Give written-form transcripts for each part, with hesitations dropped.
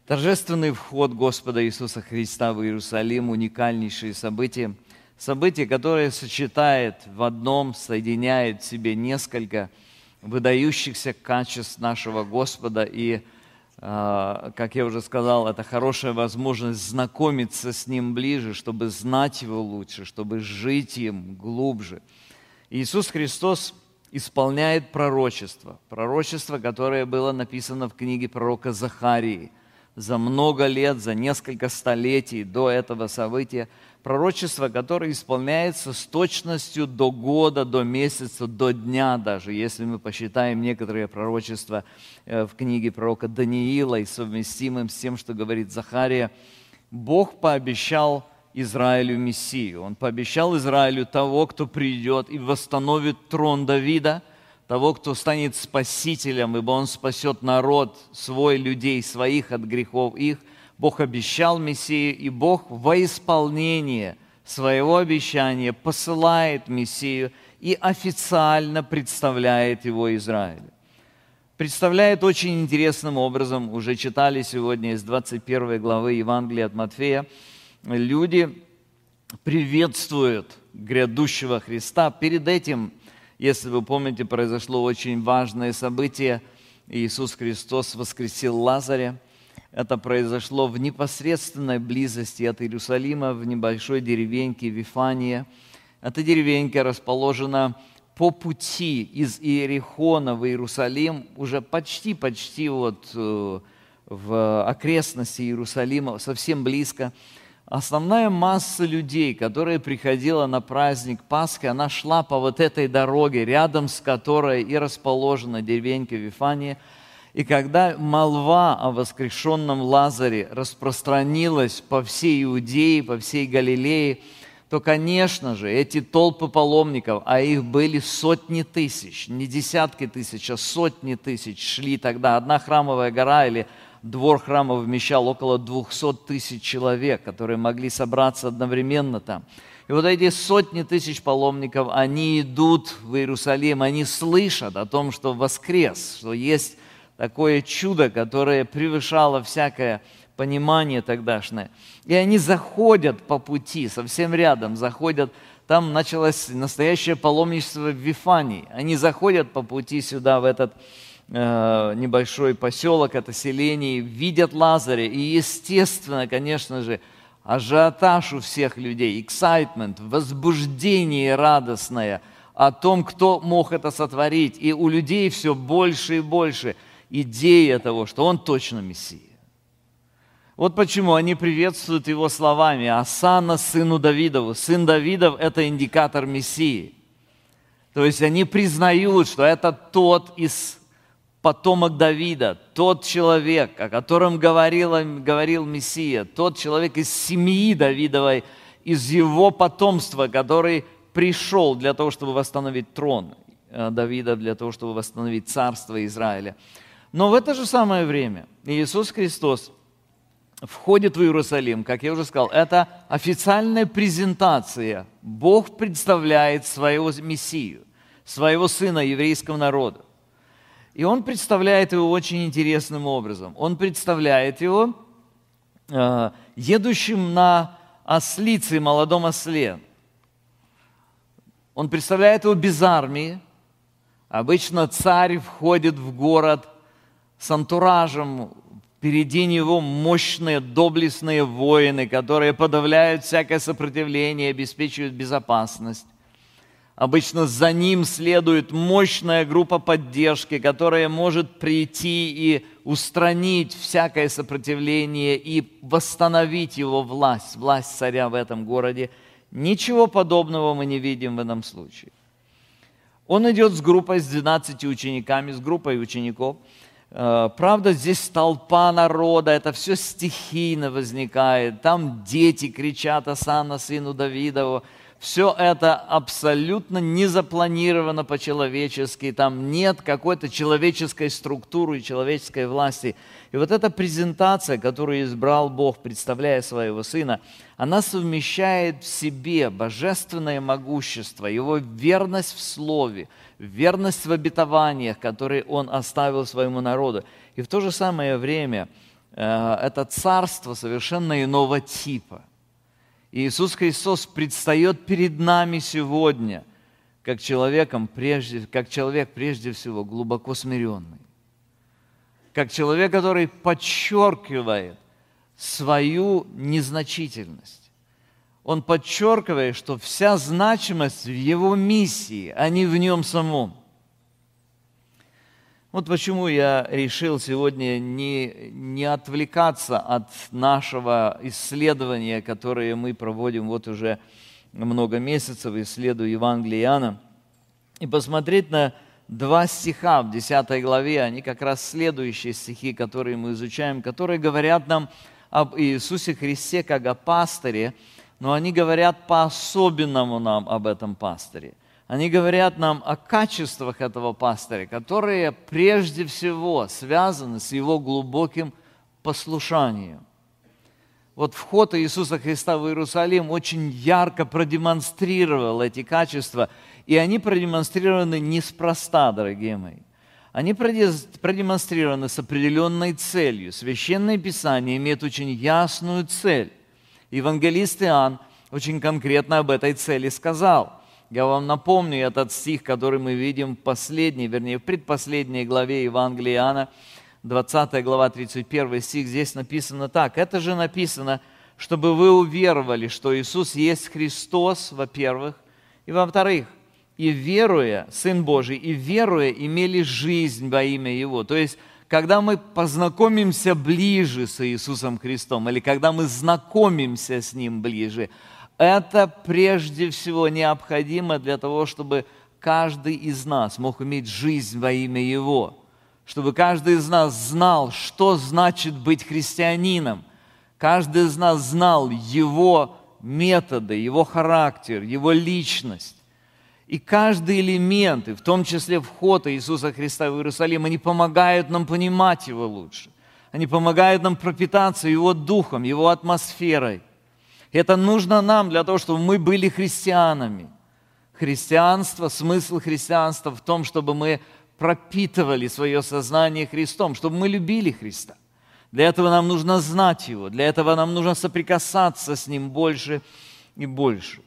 Торжественный вход Господа Иисуса Христа в Иерусалим – уникальнейшие события. Событие, которое сочетает в одном, соединяет в себе несколько выдающихся качеств нашего Господа. И, как я уже сказал, это хорошая возможность знакомиться с Ним ближе, чтобы знать Его лучше, чтобы жить им глубже. Иисус Христос исполняет пророчество, которое было написано в книге пророка Захарии. За много лет, за несколько столетий до этого события, пророчество, которое исполняется с точностью до года, до месяца, до дня даже. Если мы посчитаем некоторые пророчества в книге пророка Даниила и совместимым с тем, что говорит Захария, Бог пообещал Израилю Мессию. Он пообещал Израилю того, кто придет и восстановит трон Давида, того, кто станет спасителем, ибо Он спасет народ свой, людей своих от грехов их. Бог обещал Мессию, и Бог во исполнение своего обещания посылает Мессию и официально представляет его Израилю. Представляет очень интересным образом, уже читали сегодня из 21 главы Евангелия от Матфея, люди приветствуют грядущего Христа. Перед этим, если вы помните, произошло очень важное событие. Иисус Христос воскресил Лазаря. Это произошло в непосредственной близости от Иерусалима, в небольшой деревеньке Вифания. Эта деревенька расположена по пути из Иерихона в Иерусалим, уже почти в окрестности Иерусалима, совсем близко. Основная масса людей, которая приходила на праздник Пасхи, она шла по вот этой дороге, рядом с которой и расположена деревенька Вифания. И когда молва о воскрешенном Лазаре распространилась по всей Иудее, по всей Галилее, то, конечно же, эти толпы паломников, а их были сотни тысяч, не десятки тысяч, а сотни тысяч шли тогда. Одна храмовая гора или двор храма вмещал около 200 тысяч человек, которые могли собраться одновременно там. И вот эти сотни тысяч паломников, они идут в Иерусалим, они слышат о том, что воскрес, что есть такое чудо, которое превышало всякое понимание тогдашнее. И они заходят по пути, совсем рядом заходят, там началось настоящее паломничество в Вифании. Они заходят по пути сюда, в этот небольшой поселок, это селение, видят Лазаря. И, естественно, конечно же, ажиотаж у всех людей, excitement, возбуждение радостное о том, кто мог это сотворить. И у людей все больше и больше идея того, что он точно Мессия. Вот почему они приветствуют его словами «Осанна сыну Давидову». Сын Давидов – это индикатор Мессии. То есть они признают, что это тот из потомок Давида, тот человек, о котором говорил Мессия, тот человек из семьи Давидовой, из его потомства, который пришел для того, чтобы восстановить трон Давида, для того, чтобы восстановить царство Израиля. Но в это же самое время Иисус Христос входит в Иерусалим, как я уже сказал, это официальная презентация. Бог представляет своего Мессию, своего Сына еврейскому народу. И Он представляет Его очень интересным образом. Он представляет Его едущим на ослице, молодом осле. Он представляет Его без армии. Обычно царь входит в город с антуражем, впереди него мощные, доблестные воины, которые подавляют всякое сопротивление, обеспечивают безопасность. Обычно за ним следует мощная группа поддержки, которая может прийти и устранить всякое сопротивление и восстановить его власть царя в этом городе. Ничего подобного мы не видим в этом случае. Он идет с группой, с 12 учениками, с группой учеников. Правда, здесь толпа народа, это все стихийно возникает. Там дети кричат «Осанна сыну Давидову». Все это абсолютно не запланировано по-человечески. Там нет какой-то человеческой структуры и человеческой власти. И вот эта презентация, которую избрал Бог, представляя своего Сына, она совмещает в себе божественное могущество, Его верность в Слове, верность в обетованиях, которые Он оставил своему народу. И в то же самое время это царство совершенно иного типа. И Иисус Христос предстает перед нами сегодня как человек прежде всего глубоко смиренный, как человек, который подчеркивает свою незначительность. Он подчеркивает, что вся значимость в его миссии, а не в нем самом. Вот почему я решил сегодня не отвлекаться от нашего исследования, которое мы проводим вот уже много месяцев, исследуя Евангелие Иоанна, и посмотреть на 2 стиха в 10 главе, они как раз следующие стихи, которые мы изучаем, которые говорят нам об Иисусе Христе как о пастыре, но они говорят по-особенному нам об этом пастыре. Они говорят нам о качествах этого пастыря, которые прежде всего связаны с его глубоким послушанием. Вот вход Иисуса Христа в Иерусалим очень ярко продемонстрировал эти качества, и они продемонстрированы неспроста, дорогие мои. Они продемонстрированы с определенной целью. Священное Писание имеет очень ясную цель. Евангелист Иоанн очень конкретно об этой цели сказал. Я вам напомню этот стих, который мы видим в предпоследней главе Евангелия Иоанна, 20 глава, 31 стих. Здесь написано так. Это же написано, чтобы вы уверовали, что Иисус есть Христос, во-первых, и во-вторых, и веруя, Сын Божий, и веруя, имели жизнь во имя Его. То есть, когда мы познакомимся ближе с Иисусом Христом, или когда мы знакомимся с Ним ближе, это прежде всего необходимо для того, чтобы каждый из нас мог иметь жизнь во имя Его, чтобы каждый из нас знал, что значит быть христианином, каждый из нас знал Его методы, Его характер, Его личность. И каждый элемент, и в том числе вход Иисуса Христа в Иерусалим, они помогают нам понимать Его лучше. Они помогают нам пропитаться Его духом, Его атмосферой. Это нужно нам для того, чтобы мы были христианами. Христианство, смысл христианства в том, чтобы мы пропитывали свое сознание Христом, чтобы мы любили Христа. Для этого нам нужно знать Его, для этого нам нужно соприкасаться с Ним больше и больше.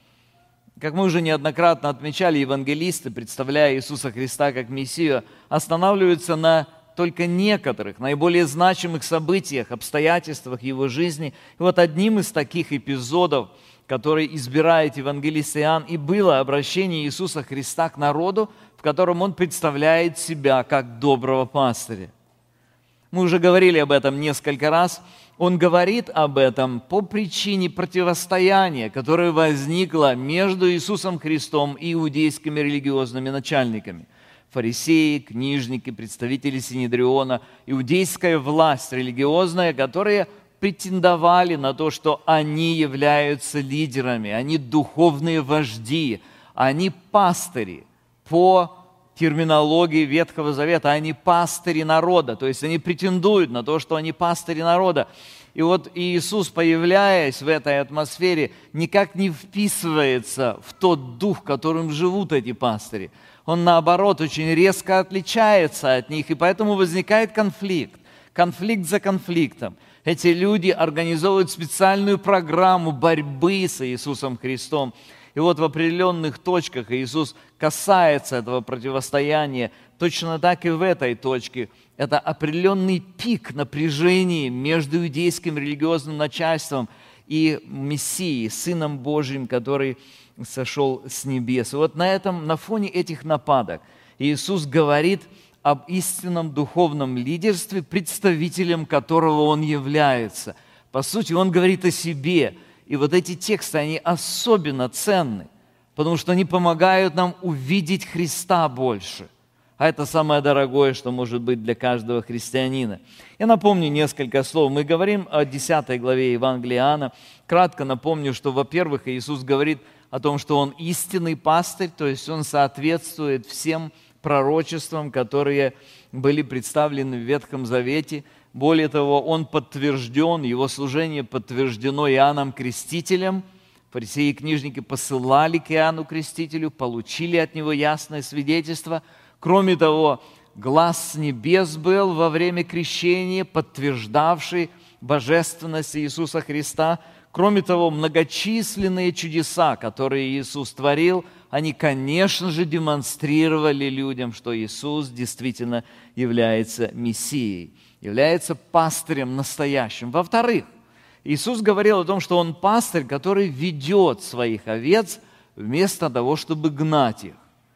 Как мы уже неоднократно отмечали, евангелисты, представляя Иисуса Христа как Мессию, останавливаются на только некоторых, наиболее значимых событиях, обстоятельствах Его жизни. И вот одним из таких эпизодов, который избирает евангелист Иоанн, и было обращение Иисуса Христа к народу, в котором Он представляет себя как доброго пастыря. Мы уже говорили об этом несколько раз. Он говорит об этом по причине противостояния, которое возникло между Иисусом Христом и иудейскими религиозными начальниками. Фарисеи, книжники, представители Синедриона, иудейская власть религиозная, которые претендовали на то, что они являются лидерами, они духовные вожди, они пастыри по терминологии Ветхого Завета, они пастыри народа, то есть они претендуют на то, что они пастыри народа. И вот Иисус, появляясь в этой атмосфере, никак не вписывается в тот дух, которым живут эти пастыри. Он, наоборот, очень резко отличается от них, и поэтому возникает конфликт за конфликтом. Эти люди организовывают специальную программу борьбы с Иисусом Христом. И вот в определенных точках Иисус касается этого противостояния. Точно так и в этой точке. Это определенный пик напряжения между иудейским религиозным начальством и Мессией, Сыном Божьим, который сошел с небес. И вот на фоне этих нападок Иисус говорит об истинном духовном лидерстве, представителем которого Он является. По сути, Он говорит о себе. И вот эти тексты, они особенно ценны, потому что они помогают нам увидеть Христа больше. А это самое дорогое, что может быть для каждого христианина. Я напомню несколько слов. Мы говорим о 10 главе Евангелия Иоанна. Кратко напомню, что, во-первых, Иисус говорит о том, что Он истинный пастырь, то есть Он соответствует всем пророчествам, которые были представлены в Ветхом Завете. Более того, Он подтвержден, Его служение подтверждено Иоанном Крестителем. Фарисеи и книжники посылали к Иоанну Крестителю, получили от него ясное свидетельство. Кроме того, глас с небес был во время крещения, подтверждавший божественность Иисуса Христа. Кроме того, многочисленные чудеса, которые Иисус творил, они, конечно же, демонстрировали людям, что Иисус действительно является Мессией, является пастырем настоящим. Во-вторых, Иисус говорил о том, что Он пастырь, который ведет своих овец вместо того, чтобы гнать их.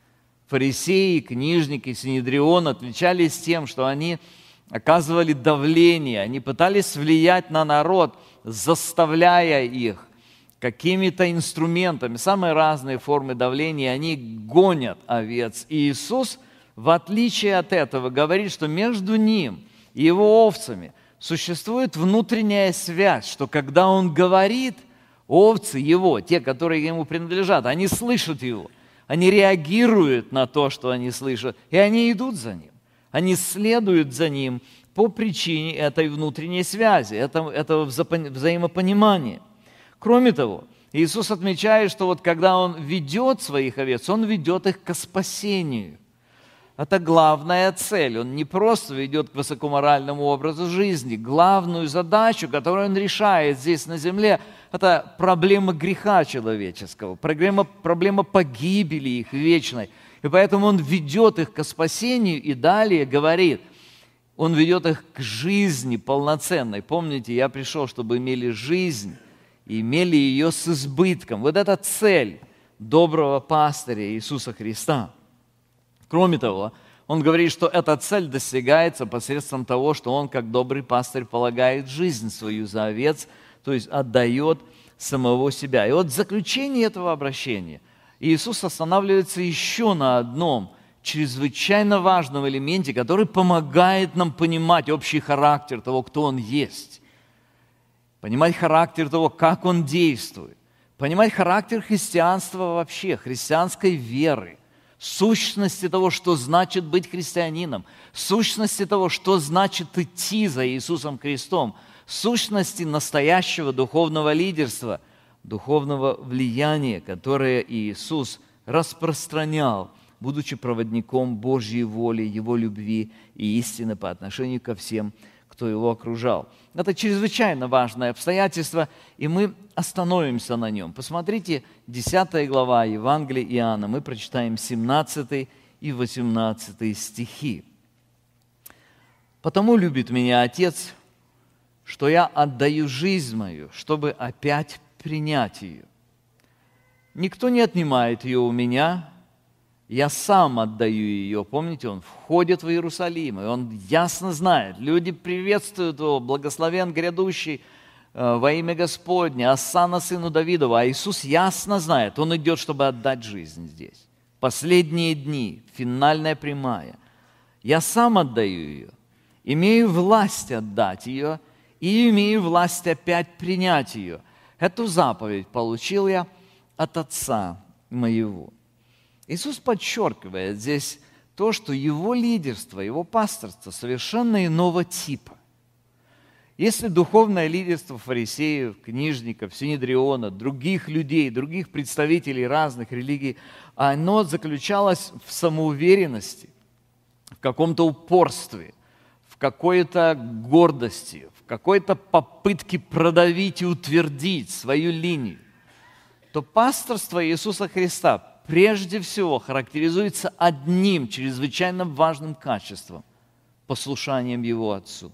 Фарисеи, книжники, Синедрион отличались тем, что они оказывали давление, они пытались влиять на народ, заставляя их какими-то инструментами, самые разные формы давления, они гонят овец. И Иисус, в отличие от этого, говорит, что между Ним и Его овцами существует внутренняя связь, что когда Он говорит, овцы Его, те, которые Ему принадлежат, они слышат Его. Они реагируют на то, что они слышат, и они идут за Ним. Они следуют за Ним по причине этой внутренней связи, этого взаимопонимания. Кроме того, Иисус отмечает, что вот когда Он ведет своих овец, Он ведет их к спасению. Это главная цель. Он не просто ведет к высокоморальному образу жизни. Главную задачу, которую Он решает здесь на земле, это проблема греха человеческого, проблема погибели их вечной. И поэтому Он ведет их к спасению и далее говорит, Он ведет их к жизни полноценной. Помните, я пришел, чтобы имели жизнь и имели ее с избытком. Вот это цель доброго пастыря Иисуса Христа. Кроме того, Он говорит, что эта цель достигается посредством того, что Он, как добрый пастырь, полагает жизнь свою за овец, то есть отдает самого себя. И вот в заключении этого обращения Иисус останавливается еще на одном чрезвычайно важном элементе, который помогает нам понимать общий характер того, кто Он есть. Понимать характер того, как Он действует. Понимать характер христианства вообще, христианской веры. Сущности того, что значит быть христианином, сущности того, что значит идти за Иисусом Христом, сущности настоящего духовного лидерства, духовного влияния, которое Иисус распространял, будучи проводником Божьей воли, Его любви и истины по отношению ко всем, кто Его окружал. Это чрезвычайно важное обстоятельство, и мы остановимся на нем. Посмотрите, 10 глава Евангелия Иоанна, мы прочитаем 17 и 18 стихи. «Потому любит меня Отец, что я отдаю жизнь мою, чтобы опять принять ее. Никто не отнимает ее у меня, я сам отдаю ее». Помните, Он входит в Иерусалим, и Он ясно знает, люди приветствуют Его, благословен грядущий во имя Господне, Осанна сыну Давидову. А Иисус ясно знает, Он идет, чтобы отдать жизнь здесь. Последние дни, финальная прямая. Я сам отдаю ее, имею власть отдать ее, и имею власть опять принять ее. Эту заповедь получил я от Отца моего. Иисус подчеркивает здесь то, что Его лидерство, Его пасторство совершенно иного типа. Если духовное лидерство фарисеев, книжников, Синедриона, других людей, других представителей разных религий, оно заключалось в самоуверенности, в каком-то упорстве, в какой-то гордости, в какой-то попытке продавить и утвердить свою линию, то пасторство Иисуса Христа прежде всего характеризуется одним чрезвычайно важным качеством – послушанием Его Отцу.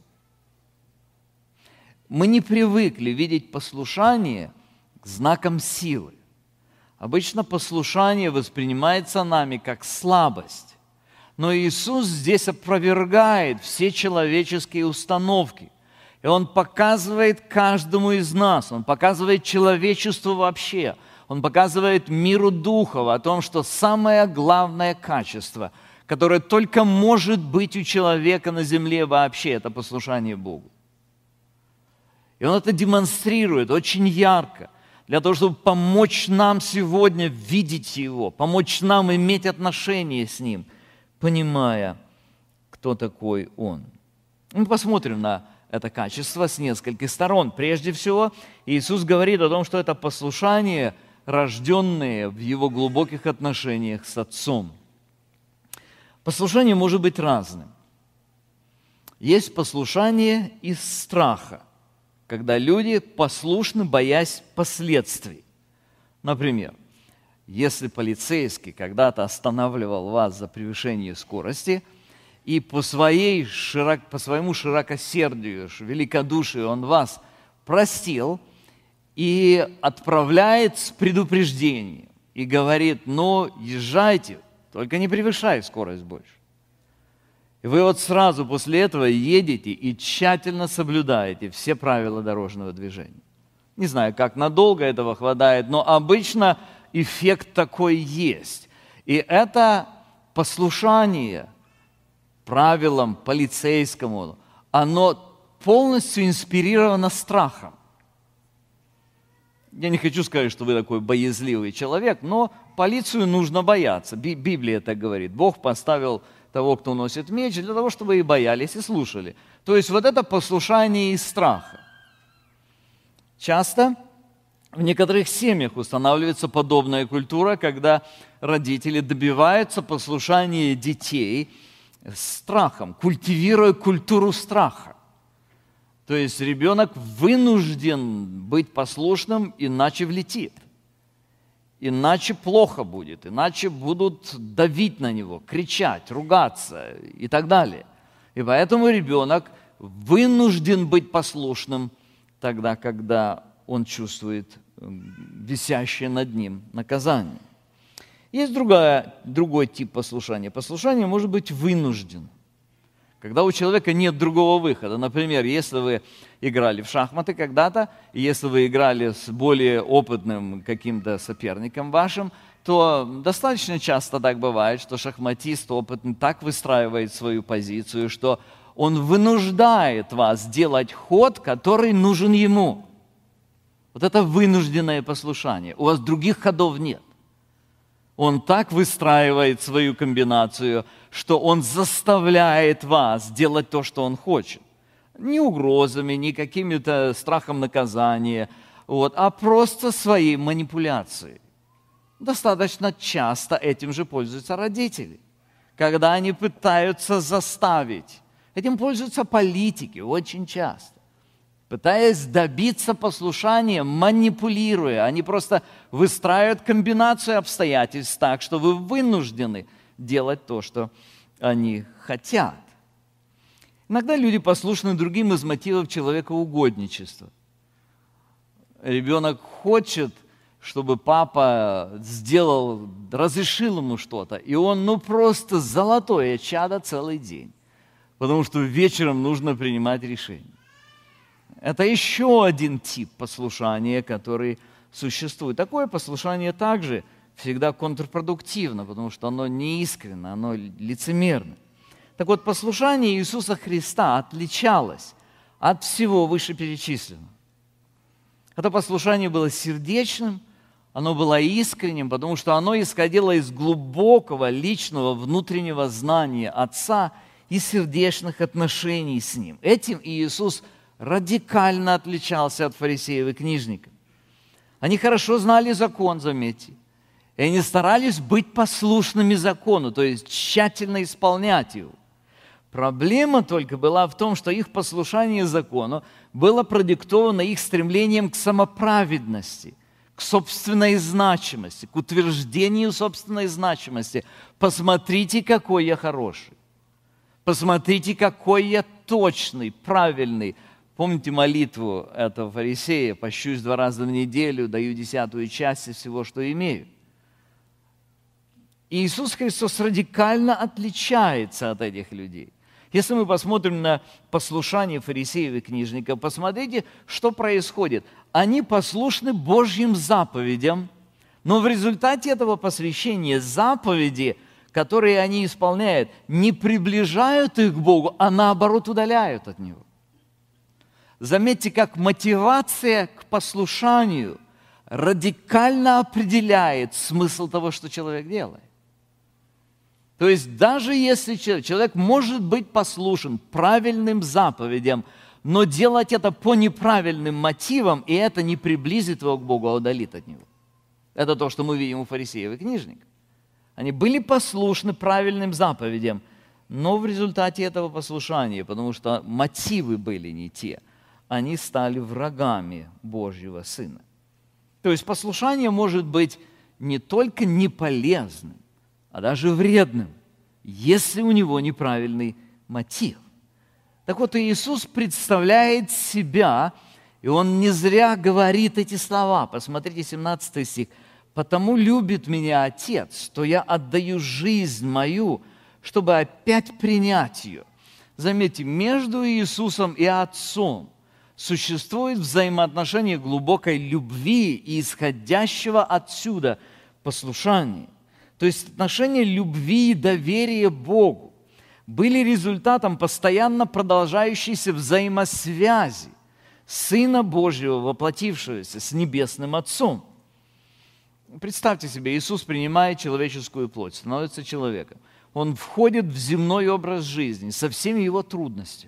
Мы не привыкли видеть послушание знаком силы. Обычно послушание воспринимается нами как слабость. Но Иисус здесь опровергает все человеческие установки. И Он показывает каждому из нас, Он показывает человечеству вообще, Он показывает миру духов о том, что самое главное качество, которое только может быть у человека на земле вообще, это послушание Богу. И Он это демонстрирует очень ярко, для того, чтобы помочь нам сегодня видеть Его, помочь нам иметь отношения с Ним, понимая, кто такой Он. Мы посмотрим на это качество с нескольких сторон. Прежде всего, Иисус говорит о том, что это послушание, рожденное в Его глубоких отношениях с Отцом. Послушание может быть разным. Есть послушание из страха, когда люди послушны, боясь последствий. Например, если полицейский когда-то останавливал вас за превышение скорости, и по своему широкосердию, великодушию он вас простил и отправляет с предупреждением, и говорит: ну, езжайте, только не превышай скорость больше. И вы вот сразу после этого едете и тщательно соблюдаете все правила дорожного движения. Не знаю, как надолго этого хватает, но обычно эффект такой есть. И это послушание правилам полицейскому, оно полностью инспирировано страхом. Я не хочу сказать, что вы такой боязливый человек, но полицию нужно бояться. Библия так говорит. Бог поставил того, кто носит меч, для того, чтобы и боялись, и слушали. То есть вот это послушание из страха. Часто в некоторых семьях устанавливается подобная культура, когда родители добиваются послушания детей страхом, культивируя культуру страха. То есть ребенок вынужден быть послушным, иначе влетит. Иначе плохо будет, иначе будут давить на него, кричать, ругаться и так далее. И поэтому ребенок вынужден быть послушным тогда, когда он чувствует висящее над ним наказание. Есть другой тип послушания. Послушание может быть вынужден. Когда у человека нет другого выхода. Например, если вы играли в шахматы когда-то, и если вы играли с более опытным каким-то соперником вашим, то достаточно часто так бывает, что шахматист опытный так выстраивает свою позицию, что он вынуждает вас делать ход, который нужен ему. Вот это вынужденное послушание. У вас других ходов нет. Он так выстраивает свою комбинацию, что он заставляет вас делать то, что он хочет. Не угрозами, не каким-то страхом наказания, а просто своей манипуляцией. Достаточно часто этим же пользуются родители, когда они пытаются заставить. Этим пользуются политики очень часто. Пытаясь добиться послушания, манипулируя, они просто выстраивают комбинацию обстоятельств так, что вы вынуждены делать то, что они хотят. Иногда люди послушны другим из мотивов человекоугодничества. Ребенок хочет, чтобы папа разрешил ему что-то, и он просто золотое чадо целый день, потому что вечером нужно принимать решение. Это еще один тип послушания, который существует. Такое послушание также всегда контрпродуктивно, потому что оно неискренно, оно лицемерно. Так вот, послушание Иисуса Христа отличалось от всего вышеперечисленного. Это послушание было сердечным, оно было искренним, потому что оно исходило из глубокого личного внутреннего знания Отца и сердечных отношений с Ним. Этим Иисус радикально отличался от фарисеев и книжников. Они хорошо знали закон, заметьте, и они старались быть послушными закону, то есть тщательно исполнять его. Проблема только была в том, что их послушание закону было продиктовано их стремлением к самоправедности, к собственной значимости, к утверждению собственной значимости. Посмотрите, какой я хороший. Посмотрите, какой я точный, правильный. Помните молитву этого фарисея: «Пощусь 2 раза в неделю, даю 10-ую часть из всего, что имею». И Иисус Христос радикально отличается от этих людей. Если мы посмотрим на послушание фарисеев и книжников, посмотрите, что происходит. Они послушны Божьим заповедям, но в результате этого посвящения заповеди, которые они исполняют, не приближают их к Богу, а наоборот удаляют от Него. Заметьте, как мотивация к послушанию радикально определяет смысл того, что человек делает. То есть даже если человек может быть послушен правильным заповедям, но делать это по неправильным мотивам, и это не приблизит его к Богу, а удалит от Него. Это то, что мы видим у фарисеев и книжников. Они были послушны правильным заповедям, но в результате этого послушания, потому что мотивы были не те, они стали врагами Божьего Сына. То есть послушание может быть не только неполезным, а даже вредным, если у него неправильный мотив. Так вот, Иисус представляет себя, и Он не зря говорит эти слова. Посмотрите, 17 стих. «Потому любит меня Отец, что я отдаю жизнь мою, чтобы опять принять ее». Заметьте, между Иисусом и Отцом существует взаимоотношение глубокой любви и исходящего отсюда послушания. То есть отношения любви и доверия Богу были результатом постоянно продолжающейся взаимосвязи Сына Божьего, воплотившегося с Небесным Отцом. Представьте себе, Иисус принимает человеческую плоть, становится человеком. Он входит в земной образ жизни со всеми его трудностями.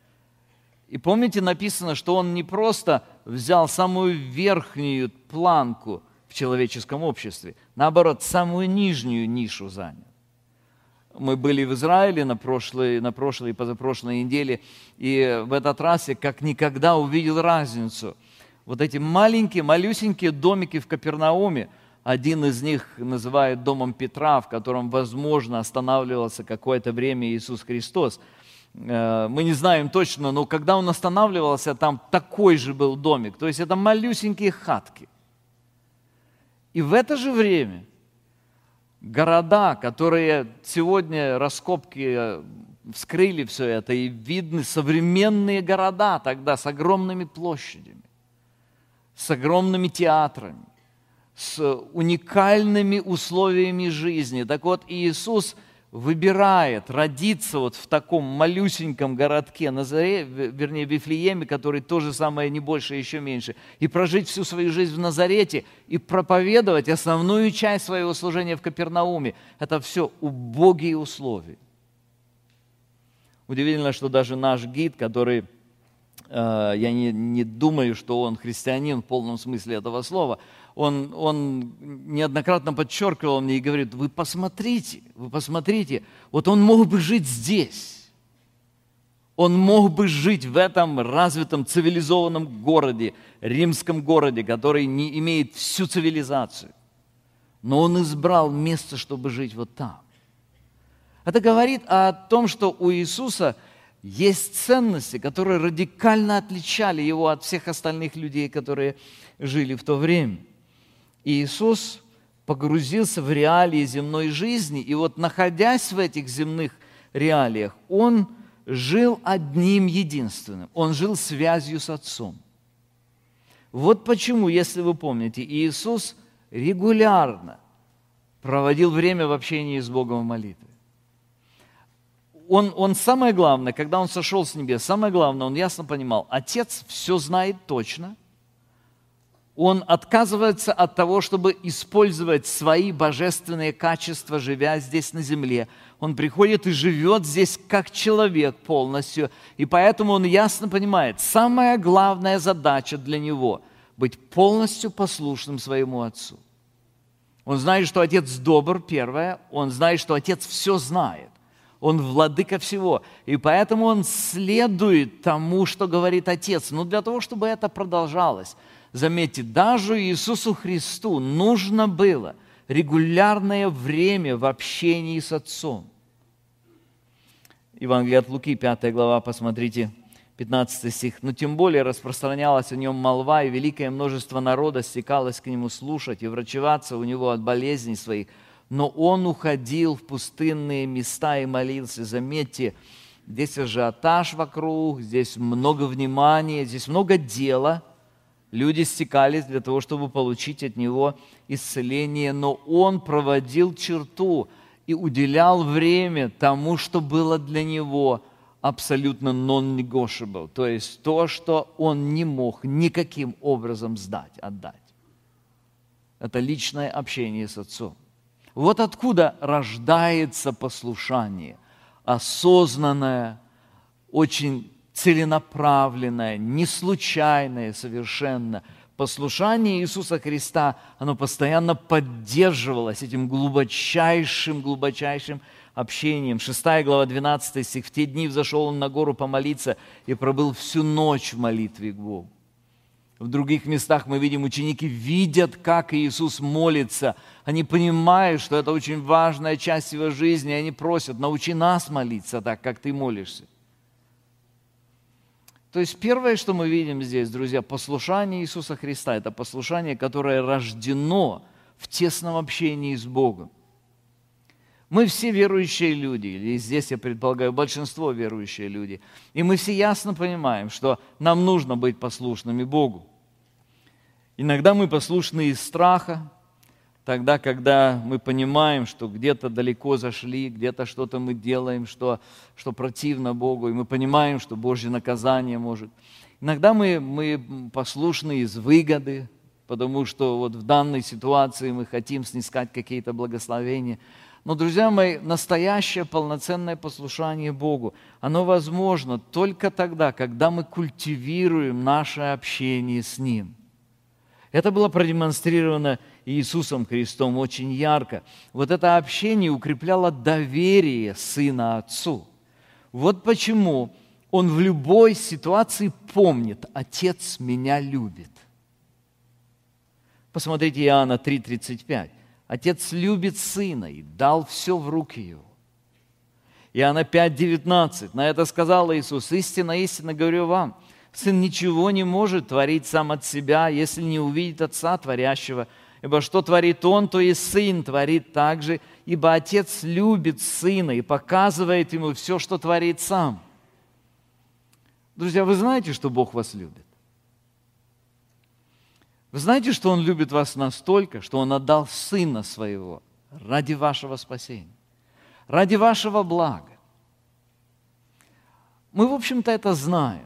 И помните, написано, что Он не просто взял самую верхнюю планку в человеческом обществе, наоборот, самую нижнюю нишу занял. Мы были в Израиле на прошлой и позапрошлой неделе, и в этот раз я как никогда увидел разницу. Вот эти маленькие, малюсенькие домики в Капернауме, один из них называют домом Петра, в котором, возможно, останавливался какое-то время Иисус Христос. Мы не знаем точно, но когда Он останавливался, там такой же был домик. То есть это малюсенькие хатки. И в это же время города, которые сегодня раскопки вскрыли все это, и видны современные города тогда с огромными площадями, с огромными театрами, с уникальными условиями жизни. Так вот, Иисус выбирает родиться вот в таком малюсеньком городке Вифлееме, который то же самое, не больше, еще меньше, и прожить всю свою жизнь в Назарете, и проповедовать основную часть своего служения в Капернауме. Это все убогие условия. Удивительно, что даже наш гид, который, я не думаю, что он христианин в полном смысле этого слова, он неоднократно подчеркивал мне и говорит: вы посмотрите, вот он мог бы жить здесь. Он мог бы жить в этом развитом цивилизованном городе, римском городе, который не имеет всю цивилизацию. Но он избрал место, чтобы жить вот там. Это говорит о том, что у Иисуса есть ценности, которые радикально отличали его от всех остальных людей, которые жили в то время. И Иисус погрузился в реалии земной жизни, и вот находясь в этих земных реалиях, Он жил одним единственным. Он жил связью с Отцом. Вот почему, если вы помните, Иисус регулярно проводил время в общении с Богом в молитве. Он самое главное, когда Он сошел с небес, самое главное, Он ясно понимал: Отец все знает точно. Он отказывается от того, чтобы использовать свои божественные качества, живя здесь на земле. Он приходит и живет здесь как человек полностью. И поэтому он ясно понимает, самая главная задача для него – быть полностью послушным своему Отцу. Он знает, что Отец добр, первое. Он знает, что Отец все знает. Он владыка всего. И поэтому он следует тому, что говорит Отец. Но для того, чтобы это продолжалось, заметьте, даже Иисусу Христу нужно было регулярное время в общении с Отцом. Евангелие от Луки, 5 глава, посмотрите, 15 стих. «Но тем более распространялась о нем молва, и великое множество народа стекалось к нему слушать и врачеваться у него от болезней своих. Но он уходил в пустынные места и молился». Заметьте, здесь ажиотаж вокруг, здесь много внимания, здесь много дела. Люди стекались для того, чтобы получить от него исцеление, но он проводил черту и уделял время тому, что было для него абсолютно non-negotiable, то есть то, что он не мог никаким образом отдать. Это личное общение с Отцом. Вот откуда рождается послушание, осознанное, очень целенаправленное, не случайное совершенно Послушание Иисуса Христа, оно постоянно поддерживалось этим глубочайшим общением. 6 глава, 12 стих. «В те дни взошел он на гору помолиться и пробыл всю ночь в молитве к Богу». В других местах мы видим, ученики видят, как Иисус молится. Они понимают, что это очень важная часть его жизни, и они просят: научи нас молиться так, как ты молишься. То есть первое, что мы видим здесь, друзья, послушание Иисуса Христа – это послушание, которое рождено в тесном общении с Богом. Мы все верующие люди, или здесь, я предполагаю, большинство верующие люди, и мы все ясно понимаем, что нам нужно быть послушными Богу. Иногда мы послушны из страха, тогда, когда мы понимаем, что где-то далеко зашли, где-то что-то мы делаем, что противно Богу, и мы понимаем, что Божье наказание может. Иногда мы послушны из выгоды, потому что вот в данной ситуации мы хотим снискать какие-то благословения. Но, друзья мои, настоящее полноценное послушание Богу, оно возможно только тогда, когда мы культивируем наше общение с Ним. Это было продемонстрировано Иисусом Христом очень ярко. Вот это общение укрепляло доверие Сына Отцу. Вот почему Он в любой ситуации помнит: «Отец меня любит». Посмотрите Иоанна 3:35. Отец любит Сына и дал все в руки Его. Иоанна 5:19. На это сказал Иисус: «Истинно, истинно говорю вам, Сын ничего не может творить сам от себя, если не увидит Отца творящего. Ибо что творит Он, то и Сын творит также, ибо Отец любит Сына и показывает Ему все, что творит Сам». Друзья, вы знаете, что Бог вас любит? Вы знаете, что Он любит вас настолько, что Он отдал Сына Своего ради вашего спасения, ради вашего блага? Мы, в общем-то, это знаем.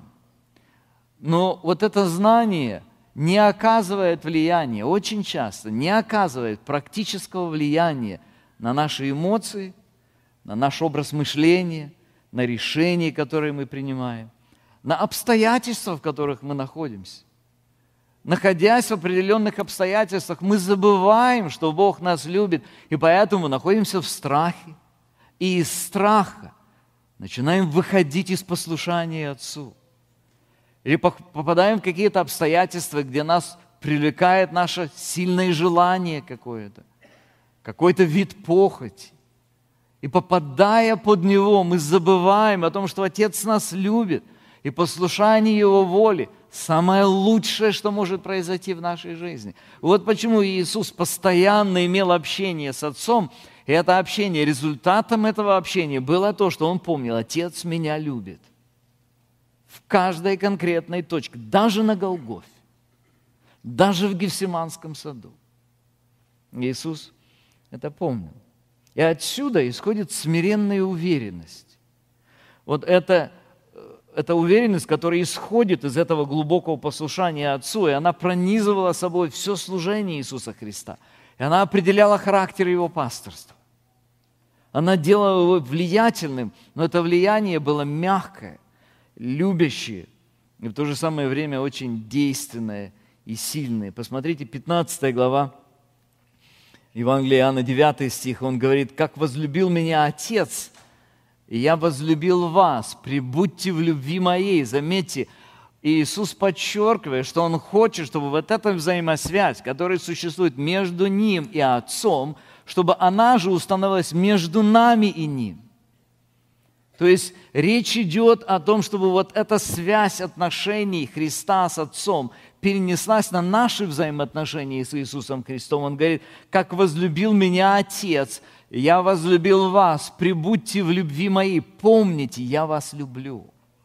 Но вот это знание не оказывает влияния, очень часто не оказывает практического влияния на наши эмоции, на наш образ мышления, на решения, которые мы принимаем, на обстоятельства, в которых мы находимся. Находясь в определенных обстоятельствах, мы забываем, что Бог нас любит, и поэтому находимся в страхе. И из страха начинаем выходить из послушания Отцу. Или попадаем в какие-то обстоятельства, где нас привлекает наше сильное желание какое-то, какой-то вид похоти. И попадая под него, мы забываем о том, что Отец нас любит, и послушание Его воли – самое лучшее, что может произойти в нашей жизни. Вот почему Иисус постоянно имел общение с Отцом, и это общение, результатом этого общения было то, что Он помнил: «Отец меня любит». В каждой конкретной точке, даже на Голгофе, даже в Гефсиманском саду. Иисус это помнил. И отсюда исходит смиренная уверенность. Вот это уверенность, которая исходит из этого глубокого послушания Отцу, и она пронизывала собой все служение Иисуса Христа. И она определяла характер Его пасторства. Она делала его влиятельным, но это влияние было мягкое, любящее, и в то же самое время очень действенное и сильное. Посмотрите, 15 глава Евангелия Иоанна, 9 стих, он говорит: «Как возлюбил меня Отец, и я возлюбил вас, пребудьте в любви моей». Заметьте, Иисус подчеркивает, что Он хочет, чтобы вот эта взаимосвязь, которая существует между Ним и Отцом, чтобы она же установилась между нами и Ним. То есть речь идет о том, чтобы вот эта связь отношений Христа с Отцом перенеслась на наши взаимоотношения с Иисусом Христом. Он говорит: «Как возлюбил меня Отец, я возлюбил вас, пребудьте в любви моей, помните, я вас люблю».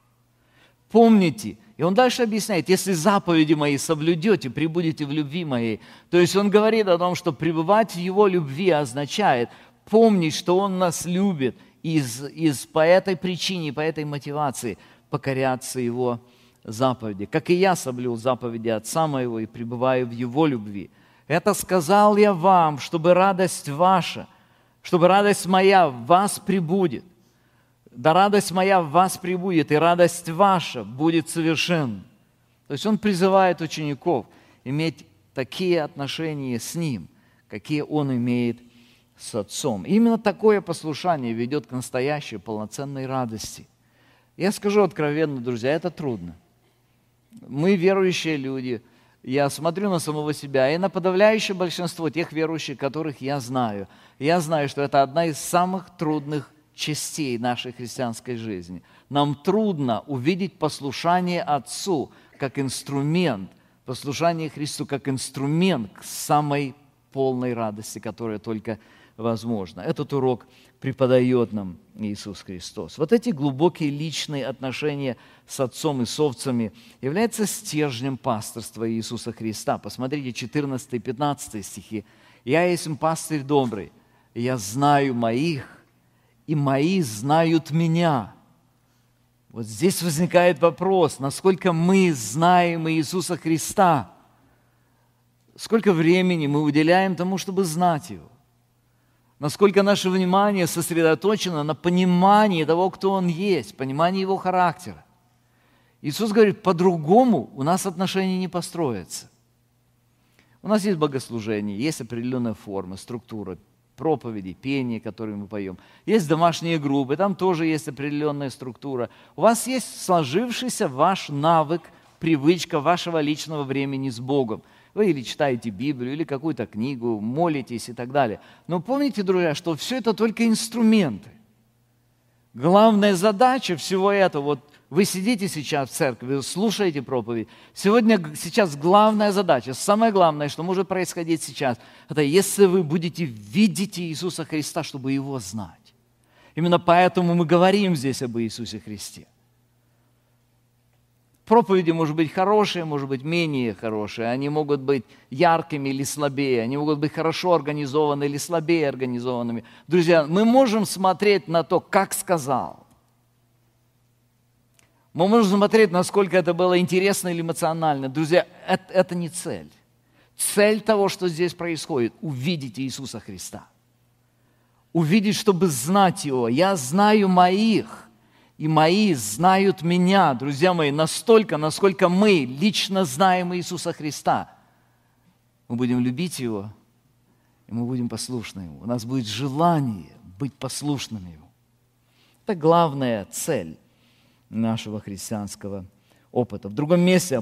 Помните. И он дальше объясняет: «Если заповеди мои соблюдете, пребудете в любви моей». То есть он говорит о том, что пребывать в Его любви означает помнить, что Он нас любит, по этой причине, по этой мотивации покоряться Его заповеди. «Как и я соблюл заповеди Отца моего и пребываю в Его любви. Это сказал я вам, чтобы радость ваша, чтобы радость моя в вас пребудет. Да радость моя в вас пребудет, и радость ваша будет совершенна». То есть он призывает учеников иметь такие отношения с Ним, какие Он имеет с Отцом. Именно такое послушание ведет к настоящей полноценной радости. Я скажу откровенно, друзья, это трудно. Мы верующие люди. Я смотрю на самого себя и на подавляющее большинство тех верующих, которых я знаю. Я знаю, что это одна из самых трудных частей нашей христианской жизни. Нам трудно увидеть послушание Отцу как инструмент, послушание Христу как инструмент к самой полной радости, которая только возможна. Этот урок преподает нам Иисус Христос. Вот эти глубокие личные отношения с Отцом и с овцами являются стержнем пасторства Иисуса Христа. Посмотрите 14 и 15 стихи. «Я есть пастырь добрый, я знаю моих, и мои знают меня». Вот здесь возникает вопрос, насколько мы знаем Иисуса Христа, сколько времени мы уделяем тому, чтобы знать Его, насколько наше внимание сосредоточено на понимании того, кто Он есть, понимании Его характера. Иисус говорит, по-другому у нас отношения не построятся. У нас есть богослужение, есть определенная форма, структура, проповеди, пение, которые мы поем. Есть домашние группы, там тоже есть определенная структура. У вас есть сложившийся ваш навык, привычка вашего личного времени с Богом. Вы или читаете Библию, или какую-то книгу, молитесь и так далее. Но помните, друзья, что все это только инструменты. Главная задача всего этого, вот вы сидите сейчас в церкви, вы слушаете проповедь. Сейчас главная задача, самое главное, что может происходить сейчас, это если вы будете видеть Иисуса Христа, чтобы Его знать. Именно поэтому мы говорим здесь об Иисусе Христе. Проповеди, может быть, хорошие, может быть, менее хорошие. Они могут быть яркими или слабее. Они могут быть хорошо организованы или слабее организованными. Друзья, мы можем смотреть на то, как сказал. Мы можем смотреть, насколько это было интересно или эмоционально. Друзья, это не цель. Цель того, что здесь происходит, увидеть Иисуса Христа. Увидеть, чтобы знать Его. Я знаю моих, и мои знают меня. Друзья мои, настолько, насколько мы лично знаем Иисуса Христа, мы будем любить Его, и мы будем послушны Ему. У нас будет желание быть послушным Ему. Это главная цель нашего христианского опыта. В другом месте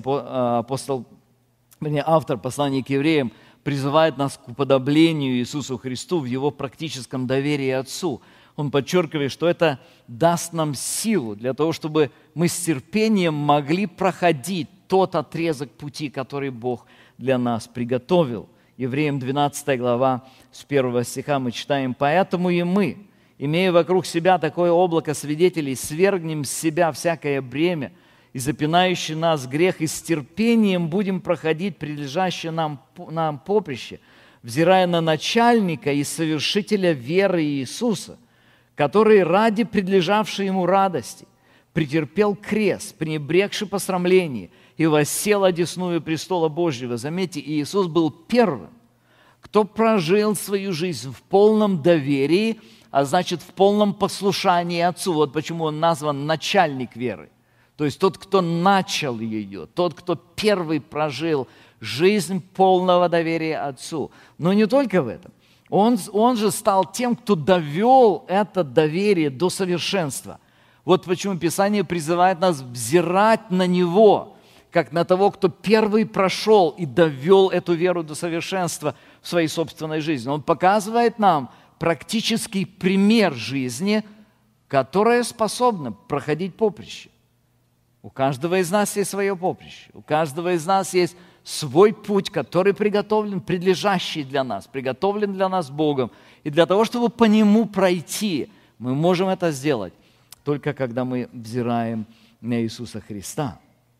автор послания к евреям призывает нас к уподоблению Иисусу Христу в Его практическом доверии Отцу. Он подчеркивает, что это даст нам силу для того, чтобы мы с терпением могли проходить тот отрезок пути, который Бог для нас приготовил. Евреям 12 глава, с 1 стиха мы читаем, «Поэтому и мы, имея вокруг себя такое облако свидетелей, свергнем с себя всякое бремя и запинающий нас грех, и с терпением будем проходить прилежащее нам поприще, взирая на начальника и совершителя веры Иисуса, который ради предлежавшей ему радости претерпел крест, пренебрегши посрамление, и воссел одесную престола Божьего». Заметьте, Иисус был первым, кто прожил свою жизнь в полном доверии, а значит, в полном послушании Отцу. Вот почему Он назван начальник веры. То есть тот, кто начал ее, тот, кто первый прожил жизнь полного доверия Отцу. Но не только в этом. Он же стал тем, кто довел это доверие до совершенства. Вот почему Писание призывает нас взирать на Него, как на того, кто первый прошел и довел эту веру до совершенства в своей собственной жизни. Он показывает нам практический пример жизни, которая способна проходить поприще. У каждого из нас есть свое поприще, у каждого из нас есть свой путь, который приготовлен, предлежащий для нас, приготовлен для нас Богом. И для того, чтобы по нему пройти, мы можем это сделать только когда мы взираем на Иисуса Христа.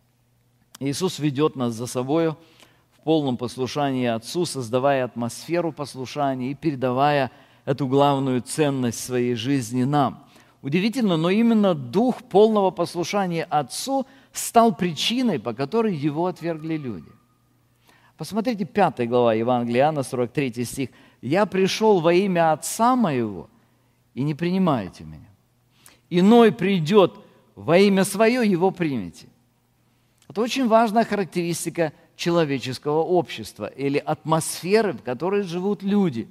Иисус ведет нас за собой в полном послушании Отцу, создавая атмосферу послушания и передавая эту главную ценность своей жизни нам. Удивительно, но именно дух полного послушания Отцу стал причиной, по которой Его отвергли люди. Посмотрите, 5 глава Евангелия Иоанна, 43 стих. «Я пришел во имя Отца моего, и не принимаете меня. Иной придет во имя свое, его примете». Это очень важная характеристика человеческого общества или атмосферы, в которой живут люди.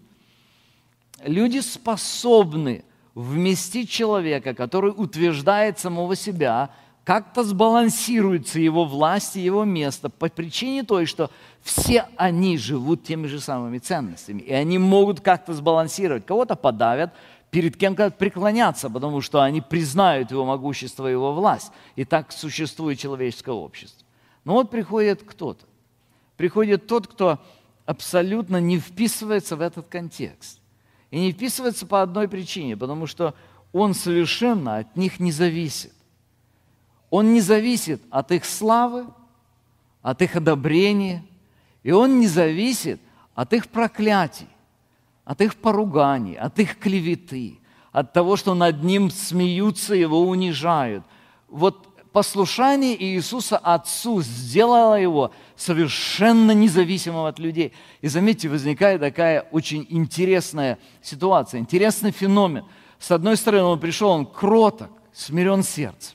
Люди способны вместить человека, который утверждает самого себя, как-то сбалансируется его власть и его место по причине той, что все они живут теми же самыми ценностями, и они могут как-то сбалансировать. Кого-то подавят, перед кем-то преклоняться, потому что они признают его могущество и его власть. И так существует человеческое общество. Но вот приходит кто-то. Приходит тот, кто абсолютно не вписывается в этот контекст. И не вписывается по одной причине, потому что он совершенно от них не зависит. Он не зависит от их славы, от их одобрения, и он не зависит от их проклятий, от их поруганий, от их клеветы, от того, что над ним смеются, его унижают. Вот послушание Иисуса Отцу сделало его совершенно независимым от людей. И заметьте, возникает такая очень интересная ситуация, интересный феномен. С одной стороны, он пришел, он кроток, смирен сердцем.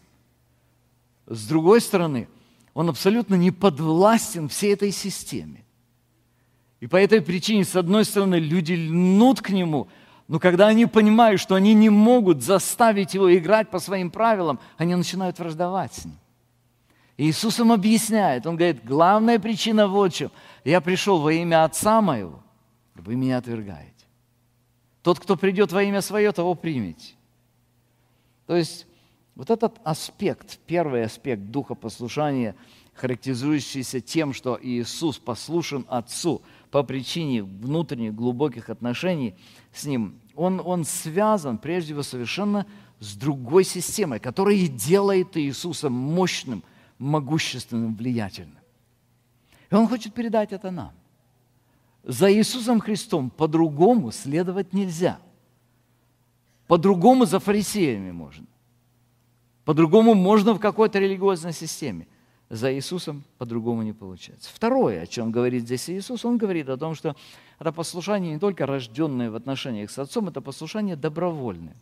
С другой стороны, он абсолютно не подвластен всей этой системе. И по этой причине, с одной стороны, люди льнут к нему, но когда они понимают, что они не могут заставить его играть по своим правилам, они начинают враждовать с ним. И Иисус им объясняет, он говорит, главная причина вот в чем. Я пришел во имя Отца моего, вы меня отвергаете. Тот, кто придет во имя свое, того примите. То есть вот этот аспект, первый аспект духопослушания, характеризующийся тем, что Иисус послушен Отцу по причине внутренних глубоких отношений с Ним, он связан прежде всего совершенно с другой системой, которая и делает Иисуса мощным, могущественным, влиятельным. И Он хочет передать это нам. За Иисусом Христом по-другому следовать нельзя. По-другому за фарисеями можно. По-другому можно в какой-то религиозной системе. За Иисусом по-другому не получается. Второе, о чем говорит здесь Иисус, Он говорит о том, что это послушание не только рожденное в отношениях с Отцом, это послушание добровольное.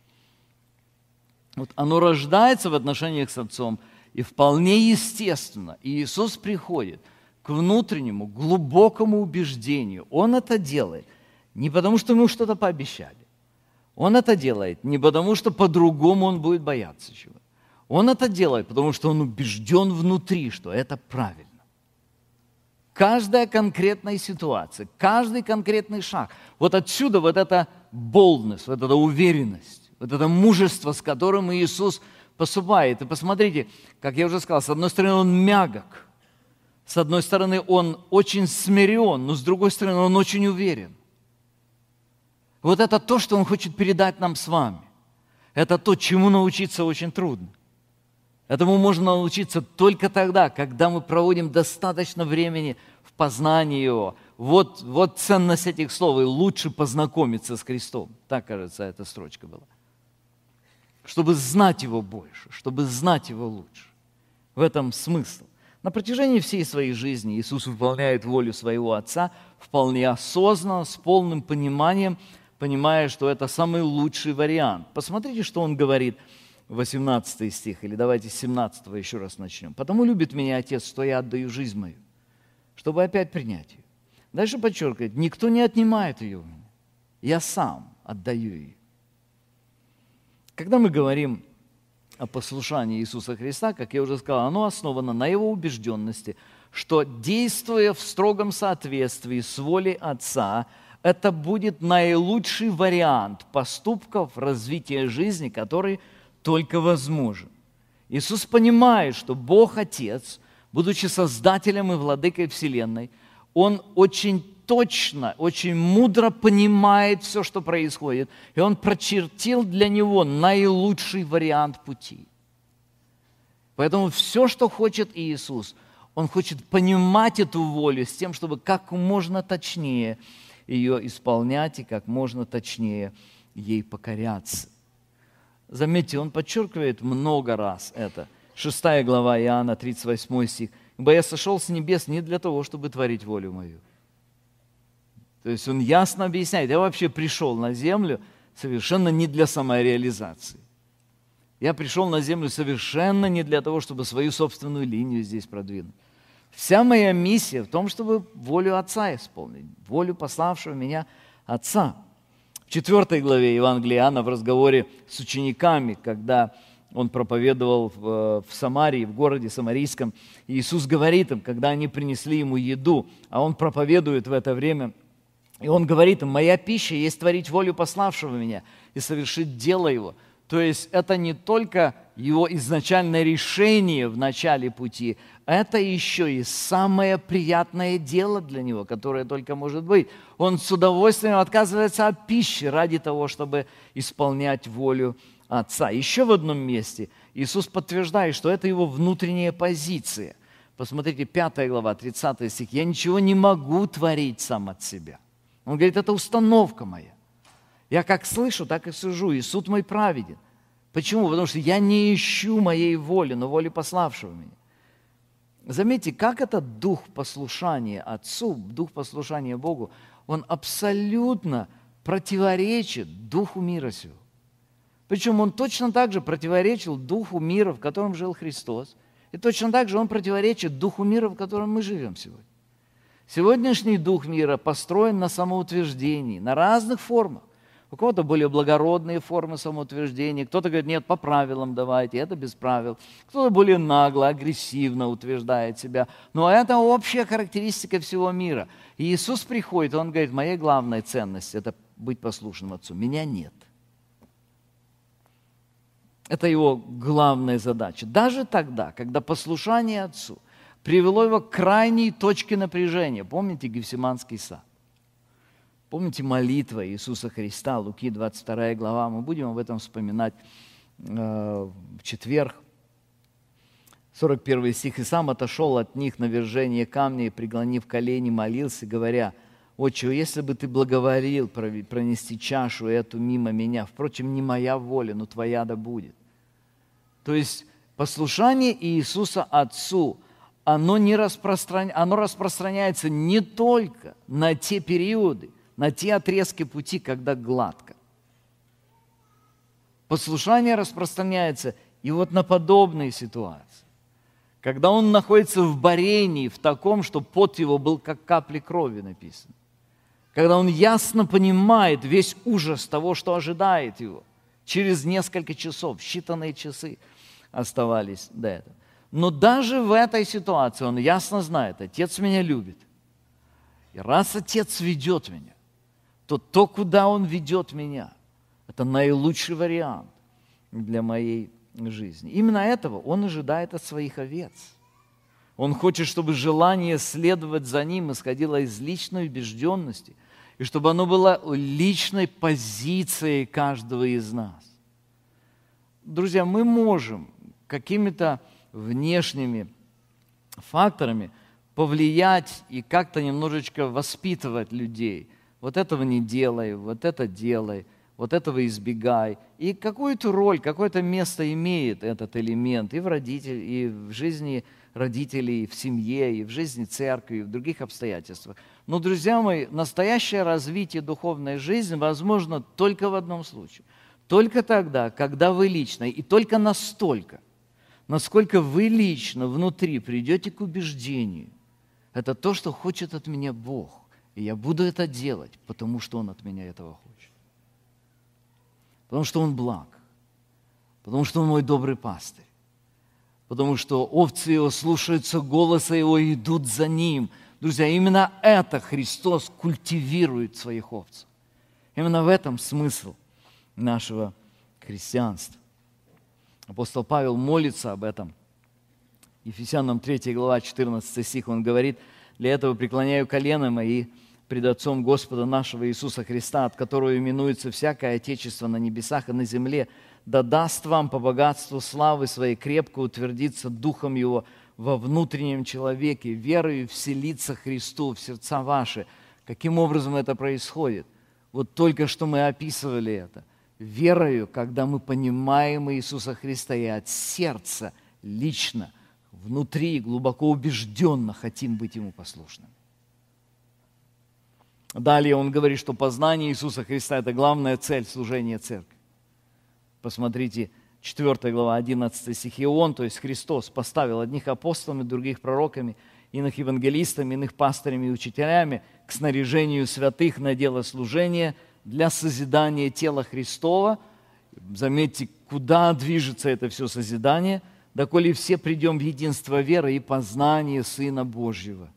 Вот оно рождается в отношениях с Отцом, и вполне естественно Иисус приходит к внутреннему, глубокому убеждению. Он это делает не потому, что ему что-то пообещали. Он это делает не потому, что по-другому он будет бояться чего-то. Он это делает, потому что он убежден внутри, что это правильно. Каждая конкретная ситуация, каждый конкретный шаг, вот отсюда вот эта boldness, вот эта уверенность, вот это мужество, с которым Иисус поступает. И посмотрите, как я уже сказал, с одной стороны он мягок, с одной стороны он очень смирен, но с другой стороны он очень уверен. Вот это то, что он хочет передать нам с вами. Это то, чему научиться очень трудно. Этому можно научиться только тогда, когда мы проводим достаточно времени в познании Его. Вот ценность этих слов, и лучше познакомиться с Христом. Так, кажется, эта строчка была. Чтобы знать Его больше, чтобы знать Его лучше. В этом смысл. На протяжении всей своей жизни Иисус выполняет волю своего Отца вполне осознанно, с полным пониманием, понимая, что это самый лучший вариант. Посмотрите, что Он говорит. 18 стих, или давайте с 17 еще раз начнем. «Потому любит меня Отец, что я отдаю жизнь мою, чтобы опять принять ее». Дальше подчеркивает, никто не отнимает ее у меня, я сам отдаю ее. Когда мы говорим о послушании Иисуса Христа, как я уже сказал, оно основано на Его убежденности, что, действуя в строгом соответствии с волей Отца, это будет наилучший вариант поступков, развития жизни, который только возможен. Иисус понимает, что Бог Отец, будучи Создателем и Владыкой Вселенной, Он очень точно, очень мудро понимает все, что происходит, и Он прочертил для Него наилучший вариант пути. Поэтому все, что хочет Иисус, Он хочет понимать эту волю с тем, чтобы как можно точнее ее исполнять и как можно точнее ей покоряться. Заметьте, он подчеркивает много раз это. 6 глава Иоанна, 38 стих. «Ибо я сошел с небес не для того, чтобы творить волю мою». То есть он ясно объясняет, я вообще пришел на землю совершенно не для самореализации. Я пришел на землю совершенно не для того, чтобы свою собственную линию здесь продвинуть. Вся моя миссия в том, чтобы волю Отца исполнить, волю пославшего меня Отца. В 4 главе Евангелия Иоанна в разговоре с учениками, когда он проповедовал в Самарии, в городе Самарийском, Иисус говорит им, когда они принесли ему еду, а он проповедует в это время, и он говорит им: «Моя пища есть творить волю пославшего меня и совершить дело его». То есть это не только его изначальное решение в начале пути, это еще и самое приятное дело для него, которое только может быть. Он с удовольствием отказывается от пищи ради того, чтобы исполнять волю Отца. Еще в одном месте Иисус подтверждает, что это его внутренняя позиция. Посмотрите, 5 глава, 30 стих. «Я ничего не могу творить сам от себя». Он говорит, это установка моя. Я как слышу, так и сужу, и суд мой праведен. Почему? Потому что я не ищу моей воли, но воли пославшего меня. Заметьте, как этот дух послушания Отцу, дух послушания Богу, он абсолютно противоречит духу мира сего. Причем он точно так же противоречил духу мира, в котором жил Христос, и точно так же он противоречит духу мира, в котором мы живем сегодня. Сегодняшний дух мира построен на самоутверждении, на разных формах. У кого-то более благородные формы самоутверждения, кто-то говорит, нет, по правилам давайте, это без правил. Кто-то более нагло, агрессивно утверждает себя. Но это общая характеристика всего мира. И Иисус приходит, Он говорит, моя главная ценность – это быть послушным Отцу. Меня нет. Это Его главная задача. Даже тогда, когда послушание Отцу привело Его к крайней точке напряжения. Помните Гефсиманский сад? Помните молитва Иисуса Христа, Луки 22 глава, мы будем об этом вспоминать в четверг. 41 стих. «И сам отошел от них на вержение камня и, преклонив колени, молился, говоря, Отче, если бы Ты благоволил пронести чашу эту мимо меня, впрочем, не моя воля, но Твоя да будет». То есть послушание Иисуса Отцу, оно распространяется не только на те периоды, на те отрезки пути, когда гладко. Послушание распространяется и вот на подобные ситуации. Когда он находится в борении, в таком, что пот его был как капли крови написано. Когда он ясно понимает весь ужас того, что ожидает его. Через несколько часов, считанные часы оставались до этого. Но даже в этой ситуации он ясно знает, Отец меня любит. И раз Отец ведет меня, то, куда Он ведет меня, это наилучший вариант для моей жизни. Именно этого Он ожидает от своих овец. Он хочет, чтобы желание следовать за Ним исходило из личной убежденности, и чтобы оно было личной позицией каждого из нас. Друзья, мы можем какими-то внешними факторами повлиять и как-то немножечко воспитывать людей. Вот этого не делай, вот это делай, вот этого избегай. И какую-то роль, какое-то место имеет этот элемент и в жизни родителей, и в семье, и в жизни церкви, и в других обстоятельствах. Но, друзья мои, настоящее развитие духовной жизни возможно только в одном случае. Только тогда, когда вы лично, и только настолько, насколько вы лично внутри придете к убеждению, это то, что хочет от меня Бог. И я буду это делать, потому что Он от меня этого хочет. Потому что Он благ. Потому что Он мой добрый пастырь. Потому что овцы Его слушаются голоса Его и идут за Ним. Друзья, именно это Христос культивирует в своих овцах. Именно в этом смысл нашего христианства. Апостол Павел молится об этом. Ефесянам 3 глава, 14 стих, он говорит, «Для этого преклоняю колено мои пред Отцом Господа нашего Иисуса Христа, от которого именуется всякое Отечество на небесах и на земле, да даст вам по богатству славы своей крепко утвердиться Духом Его во внутреннем человеке, верою вселиться Христу в сердца ваши». Каким образом это происходит? Вот только что мы описывали это. Верою, когда мы понимаем Иисуса Христа и от сердца лично, внутри, глубоко убежденно хотим быть Ему послушными. Далее он говорит, что познание Иисуса Христа – это главная цель служения церкви. Посмотрите, 4 глава, 11 стих. «И Он, то есть Христос, поставил одних апостолами, других пророками иных евангелистами, иных пастырями и учителями к снаряжению святых на дело служения для созидания тела Христова. Заметьте, куда движется это все созидание, доколе все придем в единство веры и познание Сына Божьего,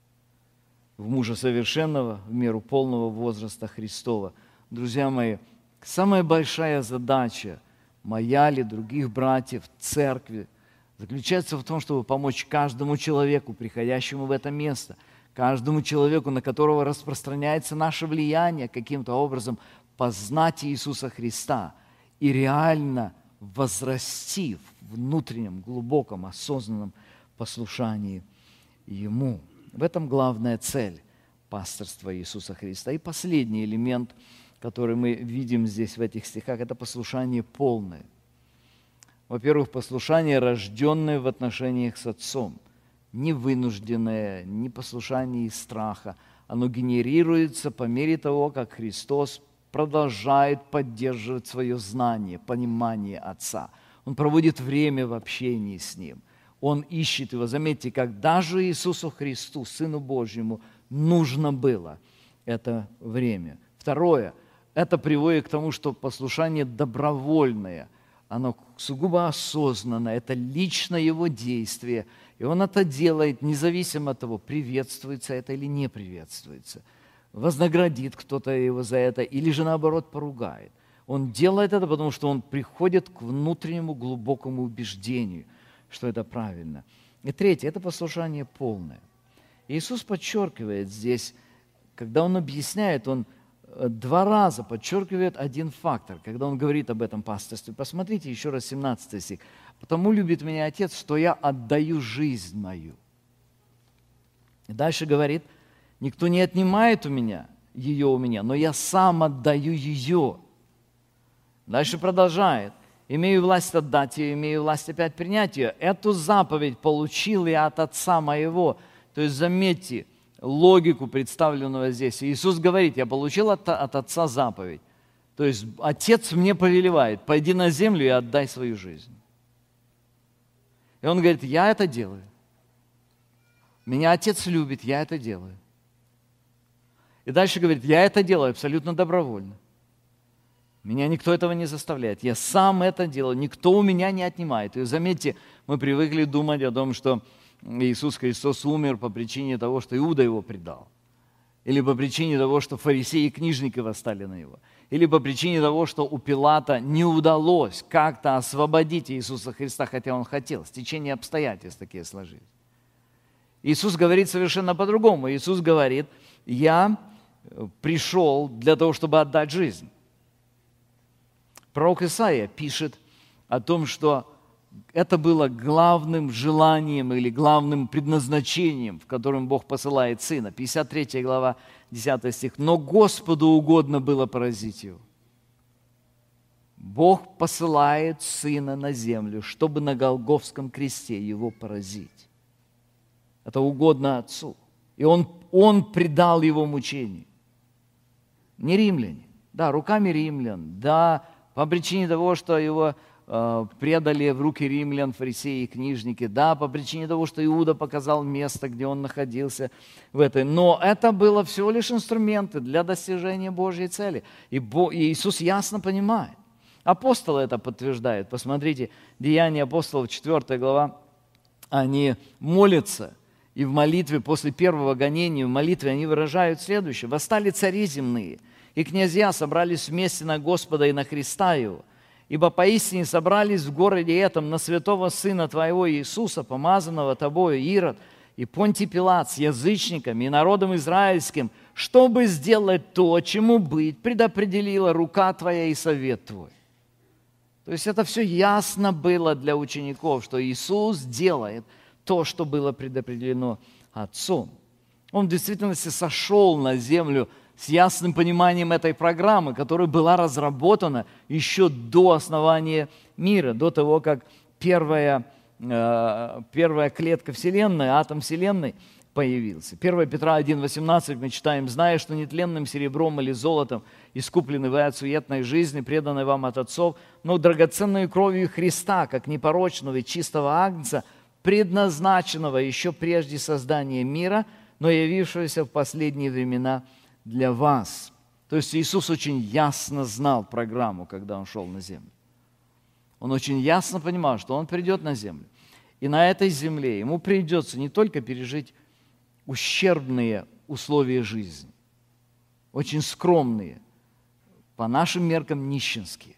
в мужа совершенного, в меру полного возраста Христова. Друзья мои, самая большая задача моя или других братьев в церкви заключается в том, чтобы помочь каждому человеку, приходящему в это место, каждому человеку, на которого распространяется наше влияние, каким-то образом познать Иисуса Христа и реально возрасти в внутреннем, глубоком, осознанном послушании Ему. В этом главная цель пасторства Иисуса Христа. И последний элемент, который мы видим здесь в этих стихах, это послушание полное. Во-первых, послушание, рожденное в отношениях с Отцом, не вынужденное, не послушание из страха. Оно генерируется по мере того, как Христос продолжает поддерживать свое знание, понимание Отца. Он проводит время в общении с Ним. Он ищет Его. Заметьте, как даже Иисусу Христу, Сыну Божьему, нужно было это время. Второе, это приводит к тому, что послушание добровольное, оно сугубо осознанное, это лично Его действие. И Он это делает независимо от того, приветствуется это или не приветствуется. Вознаградит кто-то Его за это или же наоборот поругает. Он делает это, потому что Он приходит к внутреннему глубокому убеждению, что это правильно. И третье, это послушание полное. Иисус подчеркивает здесь, когда Он объясняет, Он 2 раза подчеркивает один фактор, когда Он говорит об этом пастырстве. Посмотрите еще раз 17 стих. «Потому любит меня Отец, что я отдаю жизнь мою». И дальше говорит, «Никто не отнимает ее у меня, но я сам отдаю ее». Дальше продолжает. «Имею власть отдать ее, имею власть опять принять ее. Эту заповедь получил я от Отца моего». То есть заметьте логику, представленного здесь. Иисус говорит, я получил от Отца заповедь. То есть Отец мне повелевает, пойди на землю и отдай свою жизнь. И Он говорит, я это делаю. Меня Отец любит, я это делаю. И дальше говорит, я это делаю абсолютно добровольно. Меня никто этого не заставляет. Я сам это делаю, никто у меня не отнимает. И заметьте, мы привыкли думать о том, что Иисус Христос умер по причине того, что Иуда Его предал. Или по причине того, что фарисеи и книжники восстали на Его. Или по причине того, что у Пилата не удалось как-то освободить Иисуса Христа, хотя Он хотел. Стечение обстоятельств такие сложились. Иисус говорит совершенно по-другому. Иисус говорит, я пришел для того, чтобы отдать жизнь. Пророк Исаия пишет о том, что это было главным желанием или главным предназначением, в котором Бог посылает Сына. 53 глава, 10 стих. «Но Господу угодно было поразить Его». Бог посылает Сына на землю, чтобы на Голгофском кресте Его поразить. Это угодно Отцу. И Он предал Его мучению. Не римляне. Да, руками римлян. Да, по причине того, что Его предали в руки римлян, фарисеи и книжники. Да, по причине того, что Иуда показал место, где он находился в этой. Но это было всего лишь инструменты для достижения Божьей цели. И Иисус ясно понимает. Апостолы это подтверждают. Посмотрите, Деяния апостолов, 4 глава. Они молятся, и в молитве, после первого гонения, в молитве они выражают следующее. «Восстали цари земные, и князья собрались вместе на Господа и на Христа Его. Ибо поистине собрались в городе этом на святого Сына Твоего Иисуса, помазанного Тобою, Ирод, и Понтий Пилат с язычниками и народом израильским, чтобы сделать то, чему быть предопределила рука Твоя и совет Твой». То есть это все ясно было для учеников, что Иисус делает то, что было предопределено Отцом. Он в действительности сошел на землю с ясным пониманием этой программы, которая была разработана еще до основания мира, до того, как первая клетка Вселенной, атом Вселенной появился. 1 Петра 1,18 мы читаем, «Зная, что нетленным серебром или золотом искуплены вы от суетной жизни, преданной вам от отцов, но драгоценной кровью Христа, как непорочного и чистого агнца, предназначенного еще прежде создания мира, но явившегося в последние времена для вас». То есть Иисус очень ясно знал программу, когда Он шел на землю. Он очень ясно понимал, что Он придет на землю. И на этой земле Ему придется не только пережить ущербные условия жизни, очень скромные, по нашим меркам нищенские.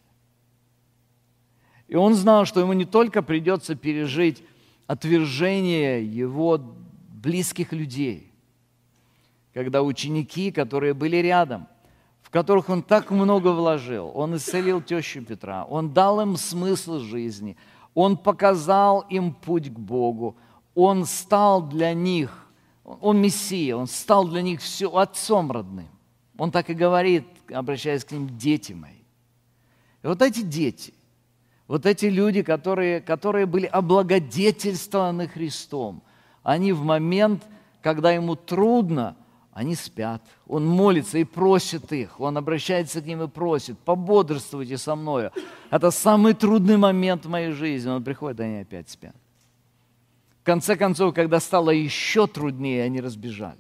И Он знал, что Ему не только придется пережить отвержение Его близких людей, когда ученики, которые были рядом, в которых Он так много вложил, Он исцелил тещу Петра, Он дал им смысл жизни, Он показал им путь к Богу, Он стал для них, Он Мессия, Он стал для них все отцом родным. Он так и говорит, обращаясь к ним: «Дети мои». И вот эти дети, вот эти люди, которые были облагодетельствованы Христом, они в момент, когда ему трудно, они спят. Он молится и просит их, он обращается к ним и просит: «Пободрствуйте со мною». Это самый трудный момент в моей жизни. Он приходит, они опять спят. В конце концов, когда стало еще труднее, они разбежались.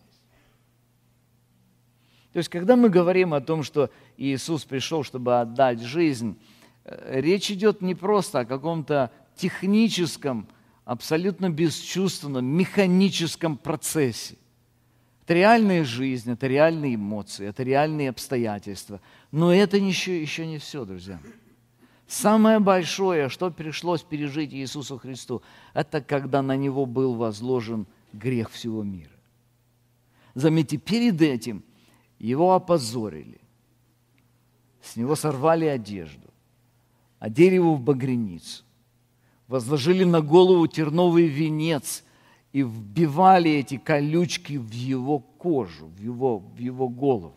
То есть, когда мы говорим о том, что Иисус пришел, чтобы отдать жизнь, речь идет не просто о каком-то техническом, абсолютно бесчувственном, механическом процессе. Это реальная жизнь, это реальные эмоции, это реальные обстоятельства. Но это еще не все, друзья. Самое большое, что пришлось пережить Иисусу Христу, это когда на Него был возложен грех всего мира. Заметьте, перед этим Его опозорили, с Него сорвали одежду, одели Его в багряницу, возложили на голову терновый венец и вбивали эти колючки в Его кожу, в его голову.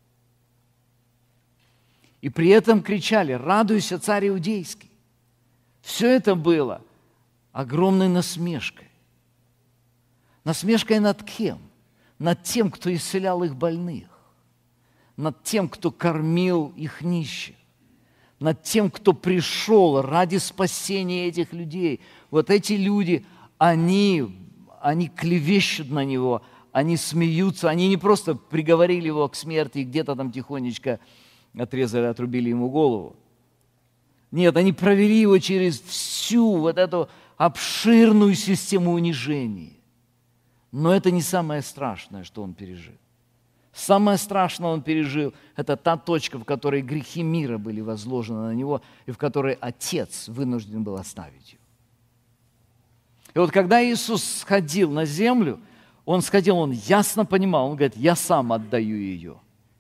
И при этом кричали: «Радуйся, царь иудейский!» Все это было огромной насмешкой. Насмешкой над кем? Над тем, кто исцелял их больных, над тем, кто кормил их нищих, над тем, кто пришел ради спасения этих людей. Вот эти люди, они клевещут на Него, они смеются, они не просто приговорили Его к смерти и где-то там тихонечко отрезали, отрубили Ему голову. Нет, они провели Его через всю вот эту обширную систему унижений. Но это не самое страшное, что Он пережил. Самое страшное Он пережил – это та точка, в которой грехи мира были возложены на Него, и в которой Отец вынужден был оставить Его. И вот когда Иисус сходил на землю, Он сходил, Он ясно понимал, Он говорит: «Я сам отдаю ее».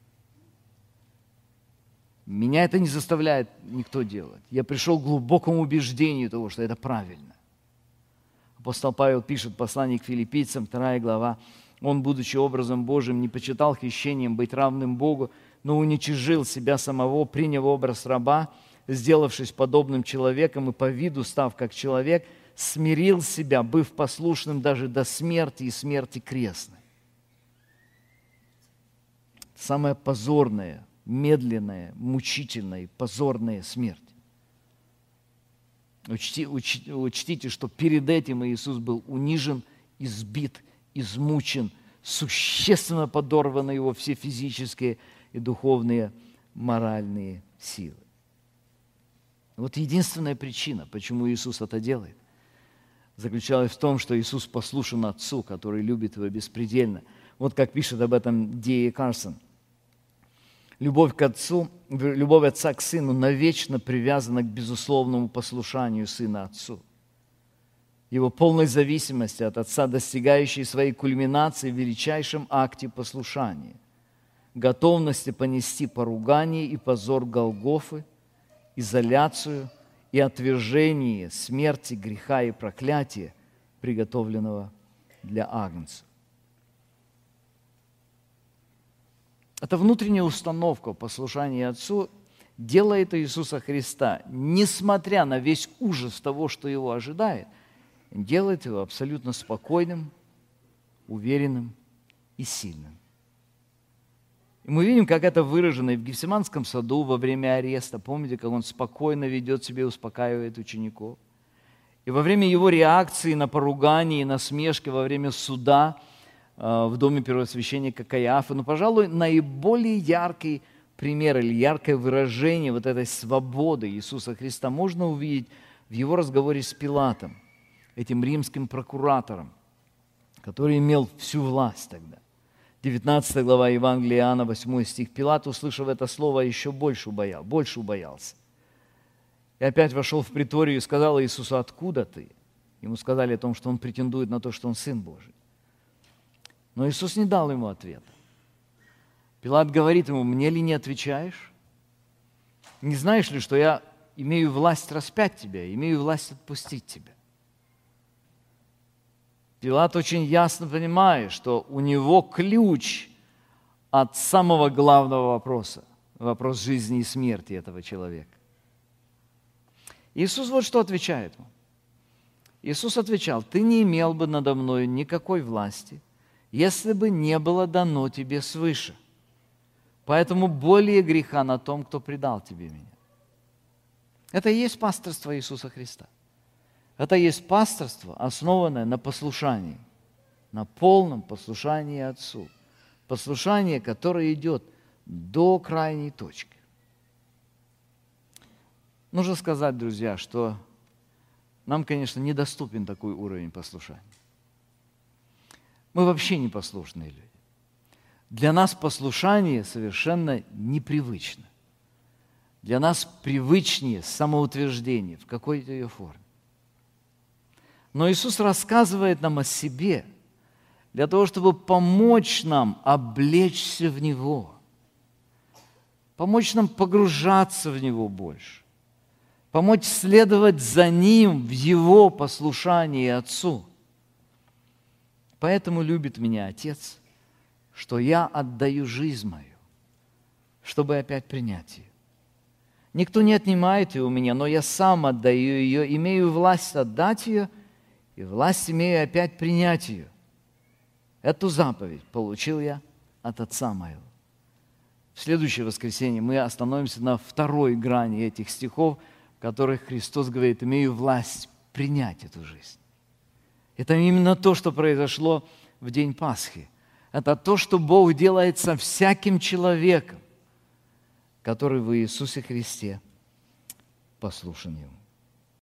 Меня это не заставляет никто делать. Я пришел к глубокому убеждению того, что это правильно. Апостол Павел пишет в послании к Филиппийцам, 2 глава: «Он, будучи образом Божиим, не почитал хищением быть равным Богу, но уничижил себя самого, приняв образ раба, сделавшись подобным человеком и по виду став как человек, смирил себя, быв послушным даже до смерти и смерти крестной». Самая позорная, медленная, мучительная и позорная смерть. Учтите, что перед этим Иисус был унижен, избит, измучен, существенно подорваны Его все физические и духовные, моральные силы. Вот единственная причина, почему Иисус это делает, заключалась в том, что Иисус послушен Отцу, который любит Его беспредельно. Вот как пишет об этом Д.А. Карсон. Любовь Отца к Сыну навечно привязана к безусловному послушанию Сына Отцу. Его полной зависимости от Отца, достигающей своей кульминации в величайшем акте послушания, готовности понести поругание и позор Голгофы, изоляцию и отвержение смерти, греха и проклятия, приготовленного для Агнца. Эта внутренняя установка послушания Отцу делает Иисуса Христа, несмотря на весь ужас того, что Его ожидает, делает Его абсолютно спокойным, уверенным и сильным. И мы видим, как это выражено и в Гефсиманском саду во время ареста. Помните, как Он спокойно ведет себя и успокаивает учеников? И во время его реакции на поругание и насмешки во время суда в доме первосвященника Каиафы, пожалуй, наиболее яркий пример или яркое выражение вот этой свободы Иисуса Христа можно увидеть в его разговоре с Пилатом, этим римским прокуратором, который имел всю власть тогда. 19 глава Евангелия Иоанна, 8 стих. Пилат, услышав это слово, еще больше убоялся. И опять вошел в приторию и сказал Иисусу: «Откуда ты?» Ему сказали о том, что он претендует на то, что он Сын Божий. Но Иисус не дал ему ответа. Пилат говорит ему: «Мне ли не отвечаешь? Не знаешь ли, что я имею власть распять тебя, имею власть отпустить тебя?» Пилат очень ясно понимает, что у него ключ от самого главного вопроса, вопрос жизни и смерти этого человека. Иисус вот что отвечает ему. Иисус отвечал: «Ты не имел бы надо мною никакой власти, если бы не было дано тебе свыше. Поэтому более греха на том, кто предал тебе меня». Это и есть пасторство Иисуса Христа. Это и есть пасторство, основанное на послушании, на полном послушании Отцу. Послушание, которое идет до крайней точки. Нужно сказать, друзья, что нам, конечно, недоступен такой уровень послушания. Мы вообще непослушные люди. Для нас послушание совершенно непривычно. Для нас привычнее самоутверждение в какой-то ее форме. Но Иисус рассказывает нам о себе для того, чтобы помочь нам облечься в Него, помочь нам погружаться в Него больше, помочь следовать за Ним в Его послушании Отцу. Поэтому любит меня Отец, что я отдаю жизнь мою, чтобы опять принять ее. Никто не отнимает ее у меня, но я сам отдаю ее, имею власть отдать ее, и власть имею опять принять ее. Эту заповедь получил я от Отца моего. В следующее воскресенье мы остановимся на второй грани этих стихов, в которых Христос говорит: имею власть принять эту жизнь. Это именно то, что произошло в день Пасхи. Это то, что Бог делает со всяким человеком, который в Иисусе Христе послушен Ему.